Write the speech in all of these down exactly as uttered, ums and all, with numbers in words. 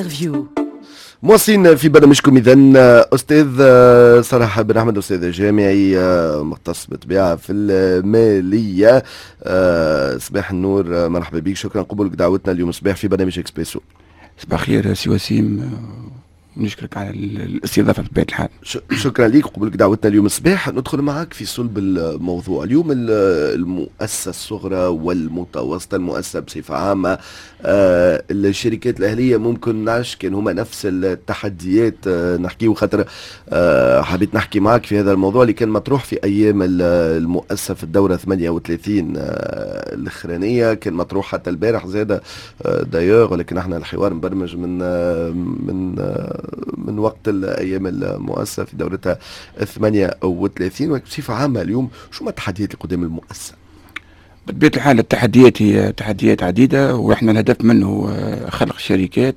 انترفيو. مواصلين في برنامجكم إذا أستاذ صلاح بن أحمد، أستاذ جامعي مختص بالطبيعة في المالية. صباح النور، مرحبا بك، شكرا قبولك دعوتنا اليوم صباح في برنامج إكسبريسو. صباح الخير سي وسيم، نشكرك على الاستضافة بطبيعة الحال. شكرا لك قبولك دعوتنا اليوم صباح. ندخل معك في صلب الموضوع اليوم. المؤسسة الصغرى والمتوسطة، المؤسسة بصفة عامة، آه الشركات الأهلية ممكن نعرفش كان هما نفس التحديات. آه نحكيه خاطر آه حبيت نحكي معك في هذا الموضوع اللي كان مطروح في أيام المؤسسة في الدورة ثمانية وثلاثين آه الأخرانية، كان مطروح حتى البارح زادة آه دايوغ، ولكن احنا الحوار مبرمج من آه من آه من وقت الايام المؤسسه في دورتها ثمانية وثلاثين. وبصفه عامه اليوم شو ما التحديات اللي قدام المؤسسه؟ بطبيعه الحال التحديات هي تحديات عديده، واحنا الهدف منه خلق شركات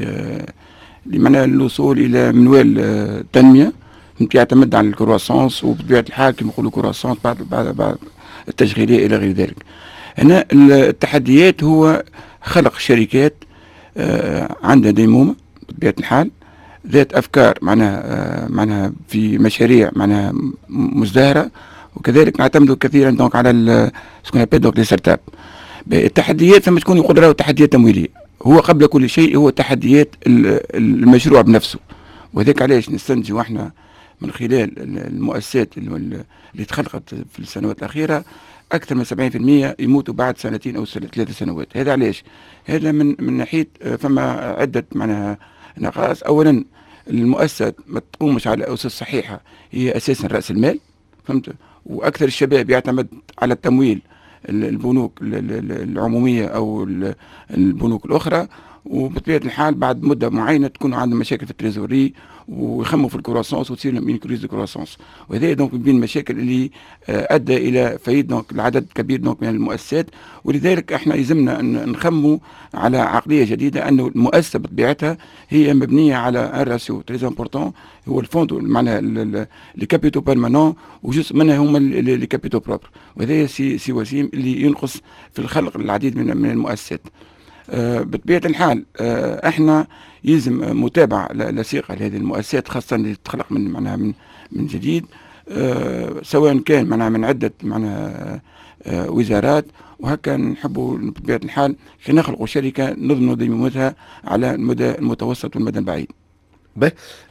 لمعنى الوصول الى منوال التنميه يعتمد على الكرواسونس، وبطبيعه الحال كما نقولوا كرواسونس بعد بعد بعد التشغيليه الى غير ذلك. هنا التحديات هو خلق شركات عندها ديمومه بطبيعه الحال، ذات افكار معناها معناها في مشاريع معناها مزدهره، وكذلك نعتمد كثيرا دونك على سكون ابل دونك لي ستارت اب. التحديات فما تكون يقول راهو تحديات تمويليه، هو قبل كل شيء هو تحديات المشروع بنفسه. وذلك علاش نستنتجوا احنا من خلال المؤسسات اللي تخلقت في السنوات الاخيره اكثر من سبعين بالمئة يموتوا بعد سنتين او ثلاث سنوات. هذا علاش؟ هذا من من ناحيه فما عده معناها نقاص. اولا المؤسسه ما تقومش على اسس صحيحه، هي اساسا راس المال، فهمت؟ واكثر الشباب يعتمد على التمويل البنوك العموميه او البنوك الاخرى، وبطبيعه الحال بعد مده معينه تكون عندهم مشاكل في التريزوري ويخموا في الكرواسونس وتصير لهم من كريز الكرواسونس. وهذا دونك بين المشاكل اللي ادى الى فايد دونك العدد كبير دونك من المؤسسات. ولذلك احنا يلزمنا نخموا على عقليه جديده، انه المؤسسه بطبيعتها هي مبنيه على ان راسيو تري امبورتون، هو الفوند معناها لي كابيتو بيرمانون، وجزء منها هما لي كابيتو بروبر. وهذا سي سي وسيم اللي ينقص في الخلق العديد من من المؤسسات. آه بطبيعة الحال آه احنا يلزم متابعة لصيقة لهذه المؤسسات، خاصة اللي تخلق من معناها من من جديد، آه سواء كان معناها من عدة معناها آه وزارات، وهكا نحبوا بطبيعة الحال كي نخلقوا شركة نضمن ديمومتها على المدى المتوسط والمدى البعيد. به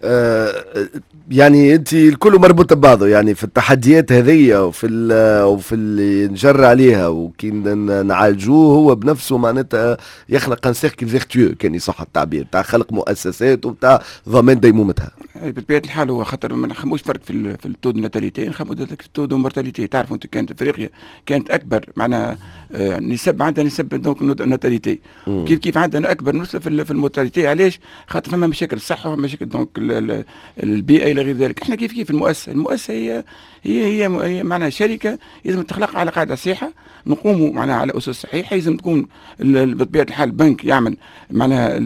آه يعني انت الكل مربوط ببعضه، يعني في التحديات هذه وفي وفي اللي نجر عليها وكي نعالجوه هو بنفسه معناتها يخلق ان سيركل فيرتيو، كان يصح التعبير تاع خلق مؤسسات وتاع ضمان ديمومتها. بطبيعه الحال هو خاطر ما نخموش فرق في في التو دو ناتاليتي، نخمو في التو دو مورتاليتي. تعرفوا انت كانت افريقيا كانت اكبر معناها آه نسب، عندها نسب دونك ناتاليتي، كيف كيف عندنا اكبر نسبه في المورتاليتي. علاش؟ خاطر فما مشاكل الصحه وفما مشاكل دونك البيئه الى غير ذلك. احنا كيف كيف المؤسسه المؤسسه هي هي هي, هي معناها شركه لازم تخلق على قاعده صحيحه، نقوموا معناها على اسس صحيحه. لازم تكون بطبيعه الحال بنك يعمل معناها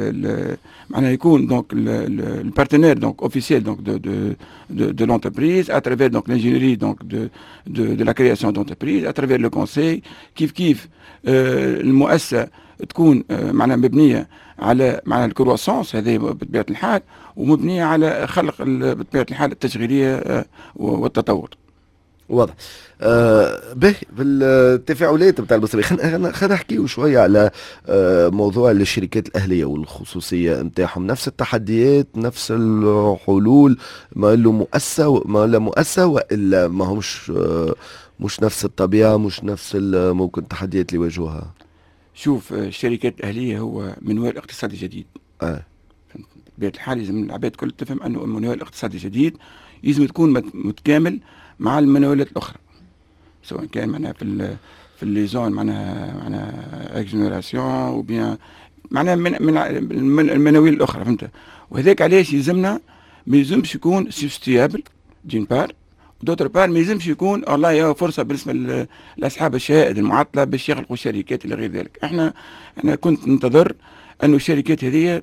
معناها يكون دونك البارتنير دونك اوفيسيال دونك دو دو دو دو لونتربريز ا تravers دونك l'ingénierie دونك دو دو دو لا كرياسيون دونتربريز ا travers لو كونساي. كيف كيف آه المؤسسه تكون آه معناها مبنيه على معناها الكرواسونس، هذه بطبيعه الحال، ومبنيه على خلق بطبيعه الحال التشغيليه آه والتطور. واضح. آه به بالتفاعلات بتاع المصريين خلينا خلينا نحكيو شويه على آه موضوع الشركات الاهليه والخصوصيه نتاعهم. نفس التحديات نفس الحلول، ما له مؤسسه ما له مؤسسه والا ما همش آه مش نفس الطبيعه، مش نفس ممكن التحديات اللي يواجهوها. شوف الشركات الاهليه هو منوال اقتصادي جديد. اه بطبيعه الحال لازم العباد الكل تفهم انه منوال اقتصادي جديد لازم تكون متكامل مع المنوالات الاخرى، سواء كان معناها في ال في اللي زون معناها معناها اكجنراسيون وبيان معناها من من المناويل الاخرى، فهمت؟ وهذاك علاش يلزمنا ما يلزمش يكون سيستيابل دين بار، ودوتر بار ما يلزمش يكون والله فرصه بالنسبه لاصحاب الشهائد المعطله باش يخلقوا شركات الى غير ذلك. احنا انا كنت ننتظر انه الشركات هذه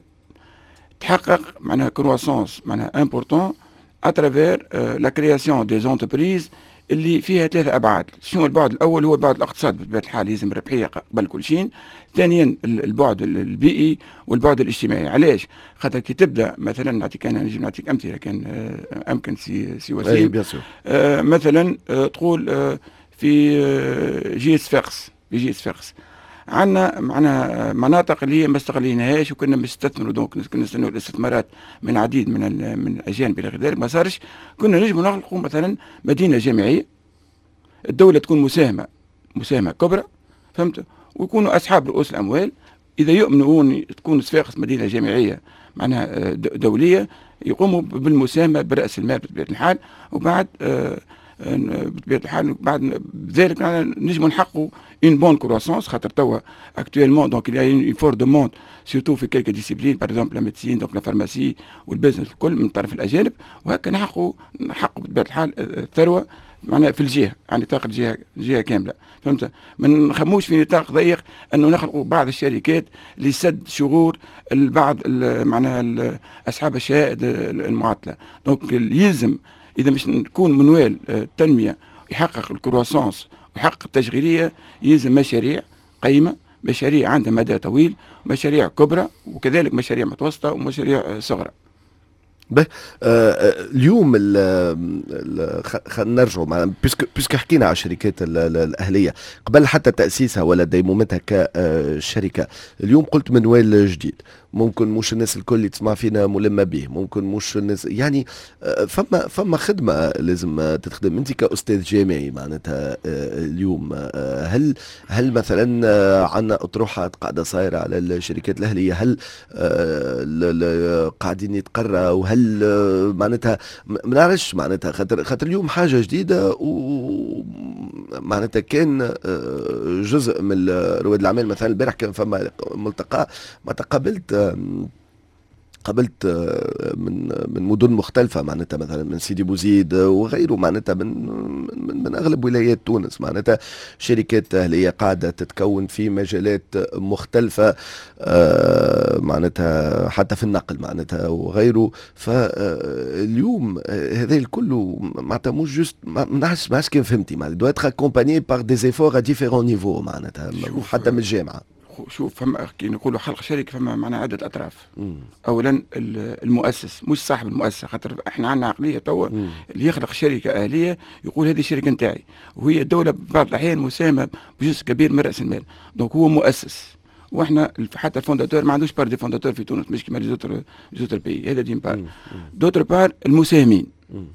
تحقق معناها كرواسونس معناها امبورتون à travers euh, la création des entreprises اللي فيها ثلاثة أبعاد. شنو البعد الأول؟ هو البعد الاقتصادي بطبيعة الحال، يلزم الربحية قبل كل شيء. ثانيا البعد البيئي والبعد الاجتماعي. علاش؟ خاطر كي تبدا مثلا، نعطيك انا نجم نعطيك امثله كان آه امكن سي سي وسيم. آه مثلا آه تقول آه في آه جي صفاقس، في جي صفاقس عندنا معنا مناطق اللي هي ما استغليناهاش، وكنا نستثمروا، دونك كنا نستنوا الاستثمارات من عديد من من الاجانب الى غير ذلك، ما صارش. كنا نجموا نخلقوا مثلا مدينه جامعيه، الدوله تكون مساهمه مساهمه كبرى، فهمت، ويكونوا اصحاب رؤوس الاموال. اذا يؤمنوا تكون صفاقس مدينه جامعيه معناها دوليه، يقوموا بالمساهمه براس المال بطبيعه الحال، وبعد بطبيعه الحال بعد ذلك نجموا نحققوا une bonne croissance. خاطر توا actuellement donc il y a une forte demande surtout في quelques disciplines par exemple la médecine donc la pharmacie والبزنس الكل من طرف الاجانب، وهكا نحققوا نحققوا بطبيعه الحال الثروه معناها في الجهه، يعني نطاق الجهه الجهه كامله، فهمت. ما نخموش في نطاق ضيق انه نخلقوا بعض الشركات لسد شغور البعض معناها اصحاب الشهائد المعطله. دونك يلزم اذا مش نكون منوال التنميه يحقق الكرواسونس ويحقق التشغيليه، يلزم مشاريع قيمه، مشاريع عندها مدى طويل، مشاريع كبرى، وكذلك مشاريع متوسطه ومشاريع صغرى. به آه اليوم خلينا نرجعوا مع بيسك بيسك حكينا على الشركات الاهليه قبل حتى تاسيسها ولا ديمومتها كشركه. اليوم قلت منوال جديد، ممكن مش الناس الكل اللي تسمع فينا ملمه به، ممكن مش الناس يعني فما فما خدمه لازم تتخدم. انت كاستاذ جامعي معناتها اليوم هل هل مثلا عندنا اطروحات قاعده صايره على الشركات الاهليه؟ هل قاعدين يتقرأوا؟ وهل معناتها ما نعرفش معناتها خاطر خاطر اليوم حاجه جديده، ومعناتها كان جزء من رواد الاعمال. مثلا البارح كان فما ملتقى ما تقابلت قابلت من من مدن مختلفه معناتها مثلا من سيدي بوزيد وغيره معناتها من من, من اغلب ولايات تونس، معناتها شركات اهليه قاعده تتكون في مجالات مختلفه معناتها حتى في النقل معناتها وغيره. فاليوم هذا الكل معناتها مش جوست ما نعرفش ما كيف فهمتي معناتها دو اتر اكومباني بار دي زيفور ا ديفيرون نيفو معناتها حتى من الجامعه. شوف فما كي نقولوا خلق شركه فما معناها عده اطراف. مم. اولا المؤسس مش صاحب المؤسسه، خاطر احنا عندنا عقليه توا اللي يخلق شركه اهليه يقول هذه الشركه نتاعي، وهي الدوله ببعض الاحيان مساهمه بجزء كبير من راس المال، دونك هو مؤسس. واحنا حتى الفونداتور ما عندوش بار دي فونداتور في تونس مش كما لي زوتر زوتر بي، هذا دين بار. دوتر بار المساهمين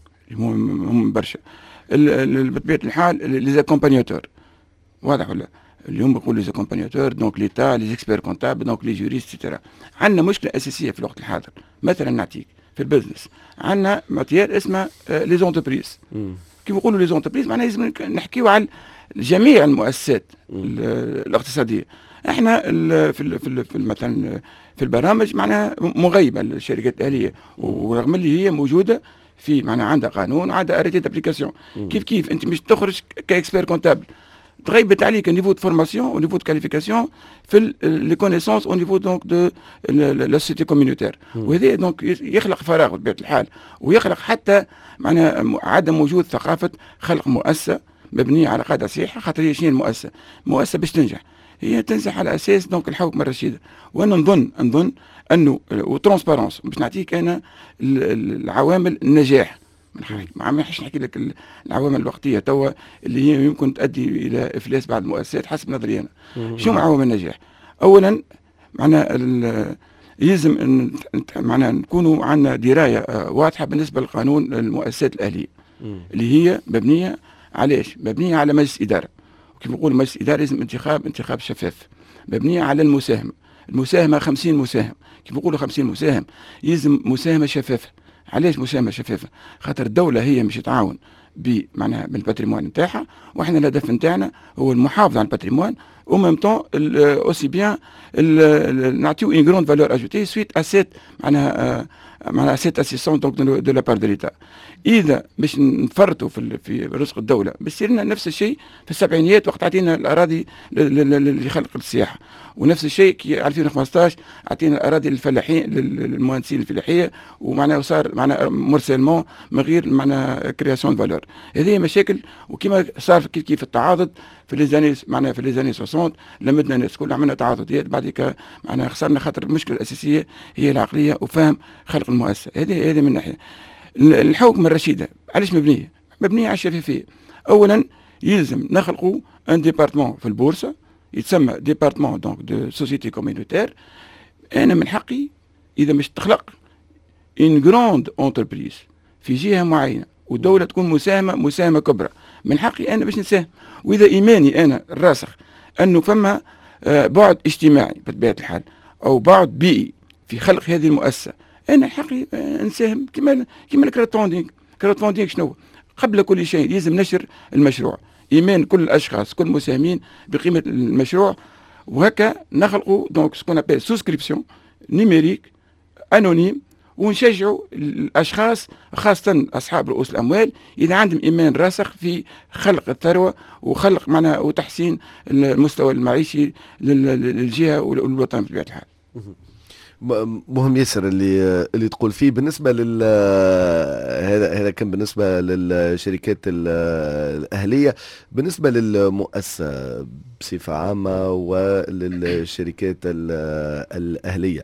هم برشا بطبيعه الحال لي زاكومبانياتور، واضح ولا؟ اليوم بقول لي زاكومبانياتور دونك ليتا لي اكسبير كونتابل دونك لي جوريست سيتيرا. عندنا مشكله اساسيه في الوقت الحاضر مثلا نعطيك في البزنس، عندنا ماتير اسمها لي زونتربريز. كي نقولوا لي زونتربريز معناها لازم نحكيو على جميع المؤسسات الاقتصاديه. احنا في في في مثلا في البرامج معناها مغيبه الشركات الاهليه، ورغم اللي هي موجوده في معناها عندها قانون وعندها اريتي دابليكاسيون. كيف كيف انت مش تخرج كاكسبير كونتابل، تغيبت عليك النيفو دو فورماسيون او نيفو دو كاليفيكاسيون في لي كونيسونس او نيفو دونك دو لا سوسيتي كوميونيتير، وهذا دونك يخلق فراغ بطبيعه الحال، ويخلق حتى معناها عدم وجود ثقافه خلق مؤسسه مبنيه على قاعده صحيحه. خاطر هي شنو المؤسسه؟ المؤسسه باش تنجح هي تنجح على اساس دونك الحوكمه الرشيده. وانا نظن نظن انه وترونسبارونس باش نعطيك انا العوامل النجاح. ما نحش نحكي لك العوامل الوقتيه توا اللي هي يمكن تؤدي الى افلاس بعض المؤسسات حسب نظري انا. شنو عوامل النجاح؟ اولا معنا يلزم معنا نكونوا عندنا درايه واضحه بالنسبه لقانون المؤسسات الاهليه اللي هي مبنيه علاش؟ مبنيه على مجلس اداره، وكيف نقول مجلس اداره لازم انتخاب انتخاب شفاف، مبنيه على المساهمه. المساهمه خمسين مساهم، كيف نقولوا خمسين مساهم يلزم مساهمه شفافه. علاش مساهمه شفافه؟ خاطر الدوله هي مش تعاون بمعناها بالباتريمون نتاعها، واحنا الهدف نتاعنا هو المحافظه على الباتريمون au même temps aussi bien نعطيو une grande valeur ajoutée suite à cette معناها معناها cette assistance donc de la part de l'État. إذا باش نفرطوا في في رزق الدولة بيصير لنا نفس الشيء في السبعينيات وقت عطينا الأراضي لخلق السياحة، ونفس الشيء كي ألفين وخمسطاش عطينا الأراضي للفلاحين للمهندسين الفلاحية، ومعناها صار معناها مرسلمون من غير معناها كرياسيون فالور. هذه مشاكل، وكما صار كيف كيف التعاضد في ليزاني معناها في ليزاني ستين لمدنا الناس كل عملنا تعاضديات بعد معناها خسرنا، خاطر المشكلة الأساسية هي العقلية وفهم خلق المؤسسة. هذه هذه من ناحية. الحوكمة الرشيدة علاش مبنية؟ مبنية على الشفافية. أولا يلزم نخلقوا ان ديبارتمون في البورصة يتسمى ديبارتمون دونك دو سوسيتي كومينوتير. أنا من حقي إذا مش تخلق ان جراند اونتربريز في جهة معينة والدولة تكون مساهمة مساهمة كبرى، من حقي أنا باش نساهم. وإذا إيماني أنا الراسخ أنه فما بعد اجتماعي بطبيعة الحال أو بعد بيئي في خلق هذه المؤسسة، أنا حقي نساهم. كما كما الكراود فاندينغ. الكراود فاندينغ شنو؟ قبل كل شيء لازم نشر المشروع، إيمان كل الأشخاص كل المساهمين بقيمة المشروع، وهكا نخلقوا دونك سكون أبيل سوسكريبسيون نيميريك أنونيم، ونشجعوا الأشخاص خاصة أصحاب رؤوس الأموال إذا عندهم إيمان راسخ في خلق الثروة وخلق معناها وتحسين المستوى المعيشي للجهة والوطن بطبيعة الحال. مهم ياسر اللي اللي تقول فيه. بالنسبه لل هذا هذا كان بالنسبه للشركات الاهليه. بالنسبه للمؤسسه بصفه عامه وللشركات الاهليه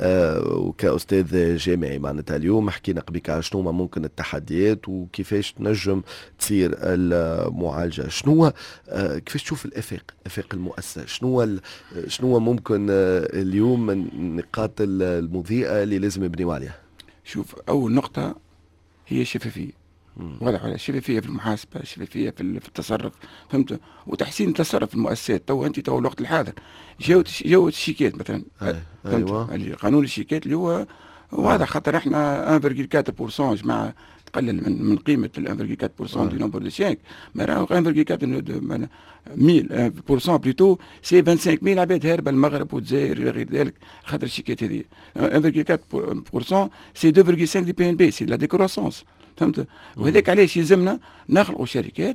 وكاستاذ جامعي معناتها اليوم حكينا قبيك على شنو ممكن التحديات وكيفاش تنجم تصير المعالجه. شنو كيفاش تشوف الافاق افاق المؤسسه؟ شنو شنو ممكن اليوم من نقاط المضيئة اللي لازم يبنيوا عليها؟ شوف، أول نقطة هي الشفافية. واضح على الشفافية في المحاسبة، الشفافية في التصرف، فهمت؟ وتحسين التصرف في المؤسسات. تو أنت تو الوقت الحاضر جاوت جاوت الشيكات مثلا، فهمت؟ أيوة. قانون الشيكات اللي هو واضح، خاطر احنا واحد فاصلة أربعة بالمئة جماعة تقلل من من قيمة ال واحد فاصلة أربعة بالمئة دي نومبر دو شيك، ما راه واحد فاصلة أربعة ميل بالمئة بلوتو سي خمسة وعشرين ميل عباد هاربة المغرب والجزائر إلى غير ذلك خاطر الشيكات هذه. واحد فاصلة أربعة بالمئة سي اثنين فاصلة خمسة دي بي ان بي، سي لا ديكروسونس، فهمت؟ وهذاك علاش يلزمنا نخلقوا شركات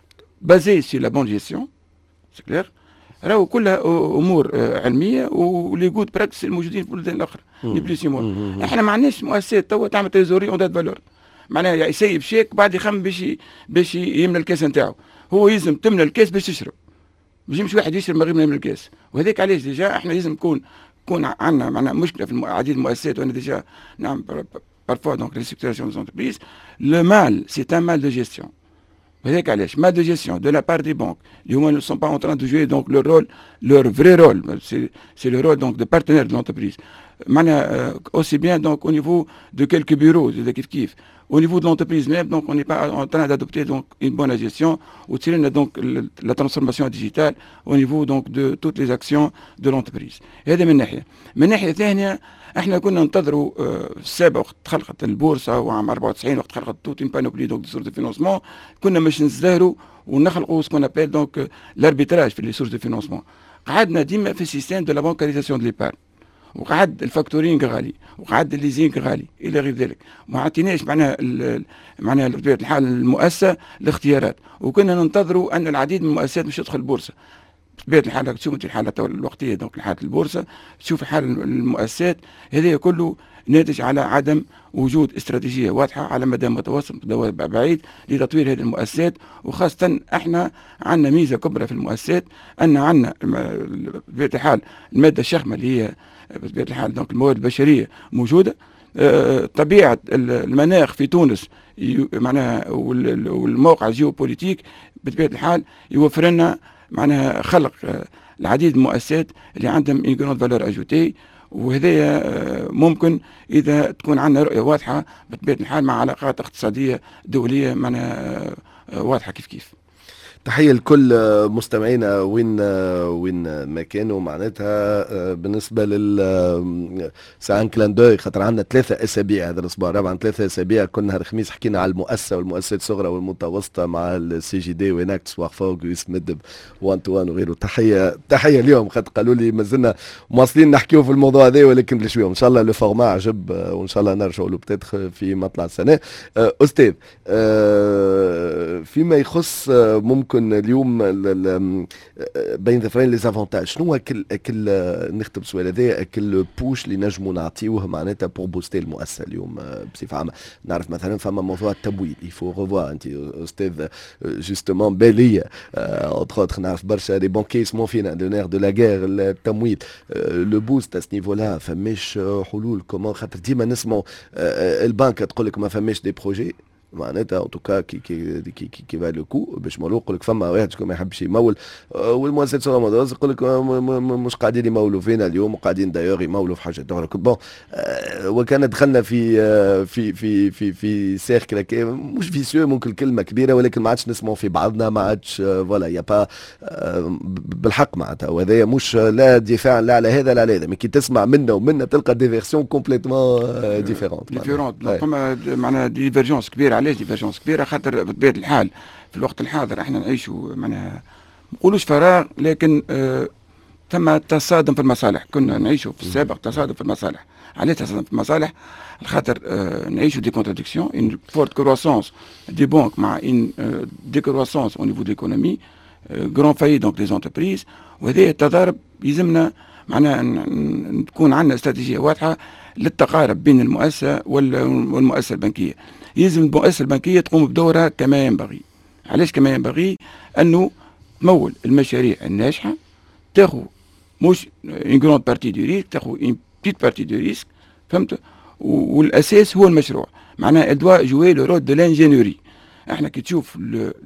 بازي سي لا بون جيستيون، سي كلير، راهو كلها امور علميه ولي جود براكتس الموجودين في البلدان الاخرى ني بليس مور. احنا ما عندناش مؤسسات توا تعمل تريزوري اون دات فالور، معناها يسيب شيك بعد يخمم باش باش يملى الكاس نتاعو. هو يلزم تملى الكاس باش تشرب، ما يجيش واحد يشرب من غير ما يملى الكاس. وهذاك علاش ديجا احنا لازم نكون يكون عندنا معناها مشكله في عديد المؤسسات. وانا ديجا نعم بارفوا دونك ريستركتوراسيون دي زونتربريز لو مال سي ان مال دو جيستيون. وهذاك علاش mal de gestion de la part des banques اللي هما ne sont pas en train de jouer donc leur rôle, leur vrai rôle, c'est, c'est le rôle donc de partenaire de l'entreprise. معناها euh, aussi bien donc au niveau de quelques bureaux de كيف كيف au niveau de l'entreprise même, donc on n'est pas en train d'adopter donc une bonne gestion ou tirer donc la transformation digitale au niveau donc de toutes les actions de l'entreprise. هذا من ناحية. من ناحية ثانية احنا كنا ننتظروا في السابق وقت خلقت البورصه وعام أربعة وتسعين وقت خلقت توت ان بانوبلي دونك دي سورس دو فينونسمون، كنا باش نزدهروا ونخلقوا سكون ابيل دونك لاربيتراج في لي سورس دو فينونسمون. قعدنا ديما في السيستم دو لا بانكاريزاسيون دو ليبار، وقعد الفاكتورينغ غالي وقعد الليزينغ غالي الى غير ذلك، ما عطيناش معناها معناها بطبيعه الحال المؤسسه الاختيارات، وكنا ننتظروا ان العديد من المؤسسات مش تدخل البورصه. بطبيعة الحال تشوف الحالة الوقتية دونك حالة البورصة، تشوف حال المؤسسات، هذا كله ناتج على عدم وجود استراتيجية واضحة على مدى متوسط مدى بعيد لتطوير هذه المؤسسات. وخاصة احنا عندنا ميزة كبرى في المؤسسات أن عندنا بطبيعة الحال المادة الشخمة اللي هي بطبيعة الحال دونك الموارد البشرية موجودة. أه طبيعة المناخ في تونس معناها والموقع الجيوبوليتيك بطبيعة الحال يوفر لنا معناها خلق العديد من المؤسسات اللي عندهم une grande valeur ajoutée، وهذا ممكن إذا تكون عندنا رؤية واضحة بطبيعة الحال مع علاقات اقتصادية دولية معناها واضحة كيف كيف. تحية لكل مستمعينا وين وين ما كانوا معناتها. بالنسبة لل ساعة كلان دوي خاطر عندنا ثلاثة أسابيع هذا الأسبوع الرابع، عن ثلاثة أسابيع كنا نهار الخميس حكينا على المؤسسة والمؤسسات الصغرى والمتوسطة مع السي جي دي ويناكتس وفوق ويسمدب وان تو وان وغيره. تحية تحية اليوم خاطر قالوا لي مازلنا مواصلين نحكيو في الموضوع هذا ولكن بالشوية إن شاء الله لو فورما عجب وإن شاء الله نرجعوا له بتدخل في مطلع السنة. أستاذ فيما يخص ممكن اليوم بين ظفرين لي زافونتاج، شنو كل كل نختم السؤال هذا كل بوش اللي نجموا نعطيوه معناتها بور بوستي المؤسسه اليوم بصفه عامه؟ نعرف مثلا فما موضوع التمويل يفو ريفوا، انت استاذ جوستومون باليه اونتر اوتر نعرف برشا لي بانكي يسمون فينا لو نير دو لا غير التمويل لو بوست اس نيفو لا فماش حلول كومون؟ خاطر ديما نسمعوا البنك تقول لك ما فماش دي بروجي معناتها ان توكا كي كي كي كي, كي فالو كو باش مولو يقول لك فما واحد شكون ما يحبش يمول، والمؤسسات الصغيره يقول لك مش قاعدين يمولوا فينا اليوم وقاعدين دايوغ يمولوا في حاجات اخرى. بون وكان دخلنا في في في في في سيركل مش فيسيو ممكن كلمه كبيره ولكن ما عادش نسمعوا في بعضنا، ما عادش فوالا يا با بالحق معناتها. وهذا مش لا دفاع لا على هذا لا على هذا، مي كي تسمع منا ومنا تلقى دي فيرسيون كومبليتمون ديفيرونت ديفيرونت فما معناها ديفيرجونس كبيره. علاش ديفيرجونس كبيره؟ خاطر بطبيعه الحال في الوقت الحاضر احنا نعيشوا معناها ما نقولوش فراغ لكن آه ثم تصادم في المصالح. كنا نعيشوا في السابق تصادم في المصالح. علاش تصادم في المصالح؟ خاطر آه نعيشوا دي كونتراديكسيون، une forte croissance des banques مع une euh, décroissance au niveau de l'économie, euh, grand faillite donc des entreprises. وهذا التضارب يلزمنا معناها تكون عندنا استراتيجيه واضحه للتقارب بين المؤسسه والمؤسسه البنكيه. يلزم المؤسسه البنكيه تقوم بدورها كما ينبغي. علاش كما ينبغي؟ انه تمول المشاريع الناجحه، تاخذ مش اون جراند بارتي دو ريسك، تاخذ اون بيت بارتي دو ريسك، فهمت؟ والاساس هو المشروع. معناها ادوا جوي لو رول دو لانجينيوري. احنا كي تشوف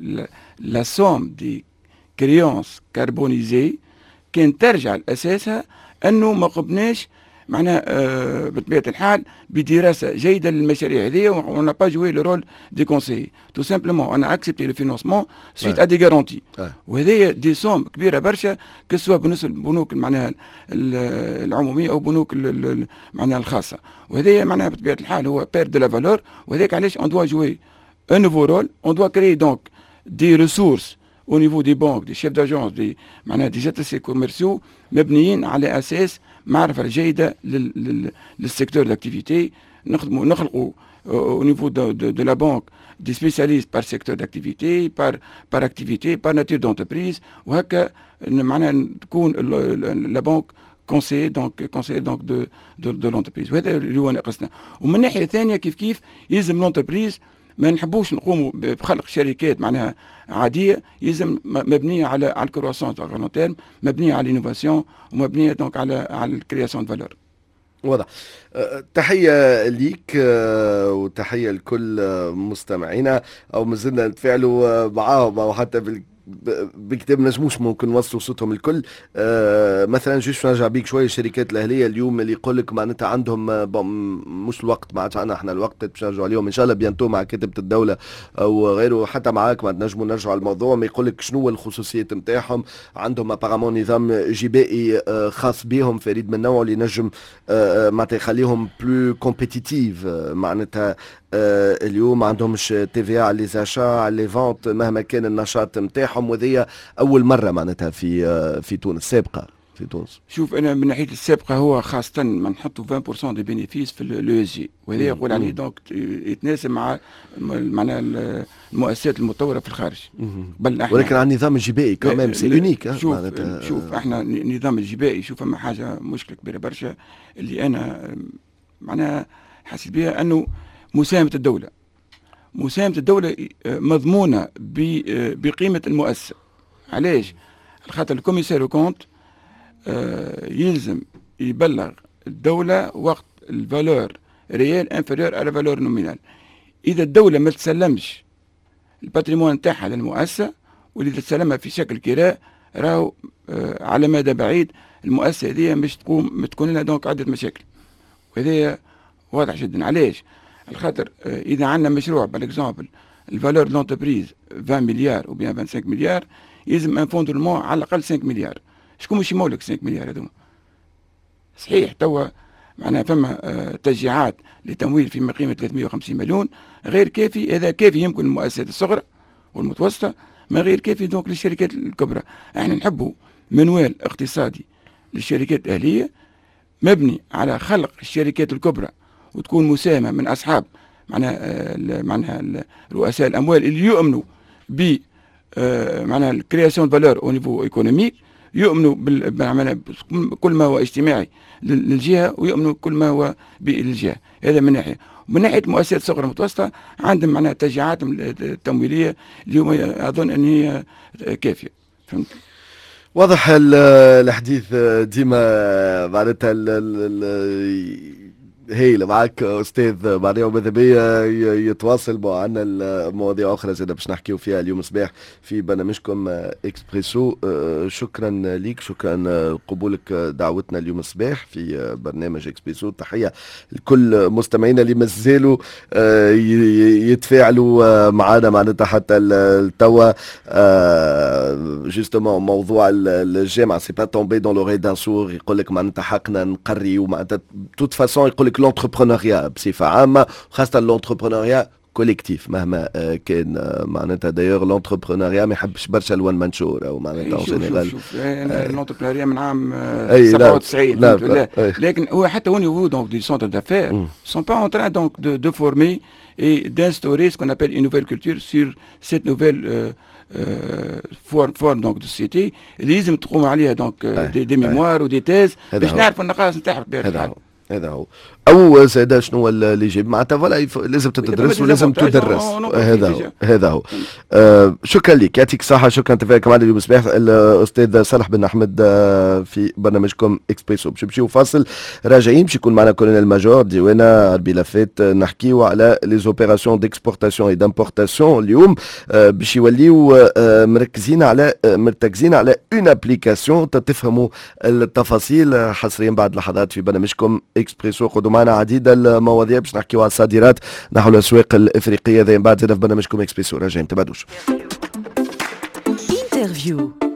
لا سوم دي كريونس كاربونيزي كان ترجع لاساسها انه ما قمناش معناها آه بطبيعه الحال بدراسه جيده للمشاريع هذه، ونا با جوي لو رول دي كونسي تو سامبلومون انا اكسبتي لو فينونسمون سويت ا دي غارونتي. وهذه دي سوم كبيره برشا كسوا بالنسبه للبنوك معناها العموميه او بنوك معناها الخاصه. وهذه معناها بطبيعه الحال هو بير دو لا فالور. وهذاك علاش اون دوا جوي ان نوفو رول، اون دوا كريي دونك دي ريسورس au niveau des banques, des chefs d'agence, des معناها des attachés commerciaux مبنيين على اساس معرفه جيده للسيكتور داكتيفيتي. نخدموا نخلقوا au niveau de, de, de la banque des spécialistes par secteur d'activité, par par activité, par nature d'entreprise. وهكا معناها تكون la banque conseiller donc conseiller donc de de, de l'entreprise. وهذا اللي هو ناقصنا. ومن ناحيه ثانيه كيف كيف يلزم l'entreprise ما نحبوش نقوموا بخلق شركات معناها عاديه، يلزم مبنيه على على الكرواسونس على لون تيرم، مبنيه على الانوفاسيون ومبنيه دونك على على الكرياسيون دو فالور. واضح. أه تحيه ليك أه وتحيه لكل مستمعينا او مازلنا نتفاعلوا معاهم او حتى بال بكتاب نجموش ممكن نوصلوا صوتهم الكل. آه مثلا جوش نرجع بيك شويه الشركات الاهليه اليوم اللي يقول لك معناتها عندهم مش الوقت، ما عادش عندنا احنا الوقت باش نرجعوا اليوم ان شاء الله بيانتو مع كتابه الدوله او غيره، حتى معاك ما نجموا نرجعوا على الموضوع. ما يقول لك شنو الخصوصيات نتاعهم؟ عندهم ابارامون نظام جبائي آه خاص بهم فريد من نوعه اللي نجم آه معناتها يخليهم بلو كومبيتيتيف. آه معناتها آه اليوم ما عندهمش تي في على لي زاشا على لي فونت مهما كان النشاط نتاعهم، وذي اول مره معناتها في آه في تونس، سابقه في تونس. شوف انا من ناحيه السابقه هو خاصه ما نحطوا عشرين بالمئة دي بينيفيس في لو اس جي، وهذا يقول عليه دونك يتناسب مع معناها المؤسسات المطوره في الخارج. بل احنا ولكن على النظام الجبائي كمان سي يونيك. شوف شوف احنا النظام الجبائي شوف فما حاجه مشكله كبيره برشا اللي انا معناها حاسس بها، انه مساهمة الدولة مساهمة الدولة مضمونة بقيمة المؤسسة. علاش؟ خاطر الكوميسير كونت يلزم يبلغ الدولة وقت الفالور ريال انفيريور على فالور نومينال. إذا الدولة ما تسلمش الباتريمون نتاعها للمؤسسة واللي تسلمها في شكل كراء، راهو على مدى بعيد المؤسسة هذه مش تقوم تكون لها دونك عدة مشاكل، وهذا واضح جدا. علاش؟ الخاطر اذا عندنا مشروع بالاكزامبل الفالور دو لونتربريز عشرين مليار او بيان خمسة وعشرين مليار، يلزم ان فوندرمون على الاقل خمسة مليار. شكون باش يمولك خمسة مليار هذوما؟ صحيح توا معناها فما آه تشجيعات لتمويل في قيمه ثلاثمئة وخمسين مليون غير كافي. هذا كافي يمكن المؤسسات الصغرى والمتوسطه، ما غير كافي دونك للشركات الكبرى. احنا نحبوا منوال اقتصادي للشركات الاهليه مبني على خلق الشركات الكبرى وتكون مساهمه من اصحاب معناها آه معناها رؤساء الاموال اللي يؤمنوا ب آه معناها الكرياسيون فالور او نيفو ايكونوميك، يؤمنوا بال كل ما هو اجتماعي للجهه ويؤمنوا كل ما هو للجهه. هذا من ناحيه. ومن ناحيه مؤسسات صغرى متوسطه عندهم معناها تشجيعات التمويليه اليوم اظن ان هي كافيه. فهمت؟ واضح الحديث ديما معناتها هايل معك استاذ معناها وماذا بيا يتواصل معنا المواضيع اخرى زاد باش نحكيو فيها اليوم صباح في برنامجكم اكسبريسو. شكرا ليك، شكرا قبولك دعوتنا اليوم صباح في برنامج اكسبريسو. تحيه لكل مستمعينا اللي مازالوا يتفاعلوا معنا معناتها حتى التوا. جوستومون موضوع الجامعه سي با تومبي دون لوري دان سور، يقول لك معناتها حقنا نقري ومعناتها توت فاسون يقول لك لونتربرونيا بصفه عامه، خاصه لونتربرونيا كوليكتيف مهما كان معناتها. دايوغ لونتربرونيا ما يحبش برشا الوان منشور او معناتها اون جينيرال. شوف لونتربرونيا من عام سبعة وتسعين لكن هو حتى au niveau donc du centre d'affaires sont pas en train donc de, de former et d'instaurer ce qu'on appelle une nouvelle culture sur cette nouvelle euh, فورم فورم دونك دو سيتي اللي لازم تقوم عليها دونك دي, دي ميموار ودي تيز باش نعرفوا النقاص نتاعها بطبيعه الحال. هذا هو. او زاد شنو اللي يجب معناتها فوالا لازم تدرس ولازم تدرس. هذا هو هذا هو. آه شكرا لك، يعطيك الصحه. شكرا تفاعلك معنا اليوم صباح الاستاذ صالح بن احمد آه في برنامجكم اكسبريسو. باش نمشيو فاصل، راجعين باش يكون معنا كولونيل ماجور ديوانا بلا فات نحكيو على لي زوبيراسيون ديكسبورتاسيون اي دامبورتاسيون اليوم. آه باش يوليو آه مركزين على آه مرتكزين على اون ابليكاسيون تفهموا التفاصيل حصريا بعد لحظات في برنامجكم اكسبريسو. خذوا معنا عديد المواضيع باش نحكيو على الصادرات نحو الاسواق الافريقيه. ذي بعد زاد في برنامجكم اكسبريسو. راجعين ما تبعدوش. انترفيو